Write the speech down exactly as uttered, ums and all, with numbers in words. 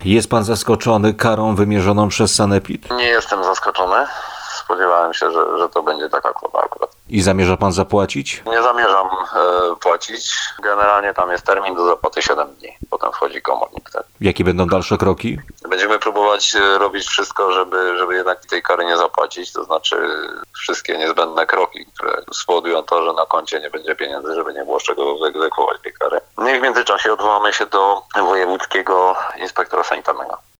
Jest pan zaskoczony karą wymierzoną przez Sanepid? Nie jestem zaskoczony. Spodziewałem się, że, że to będzie taka kwota akurat. I zamierza pan zapłacić? Nie zamierzam e, płacić. Generalnie tam jest termin do zapłaty siedem dni. Potem wchodzi komornik. Tak? Jakie będą dalsze kroki? Będziemy próbować e, robić wszystko, żeby, żeby jednak tej kary nie zapłacić. To znaczy wszystkie niezbędne kroki, które spowodują to, że na koncie nie będzie pieniędzy, żeby nie było z czego wyegzekwować tej kary. No i w międzyczasie odwołamy się do wojewódzkiego inspektora sanitarnego.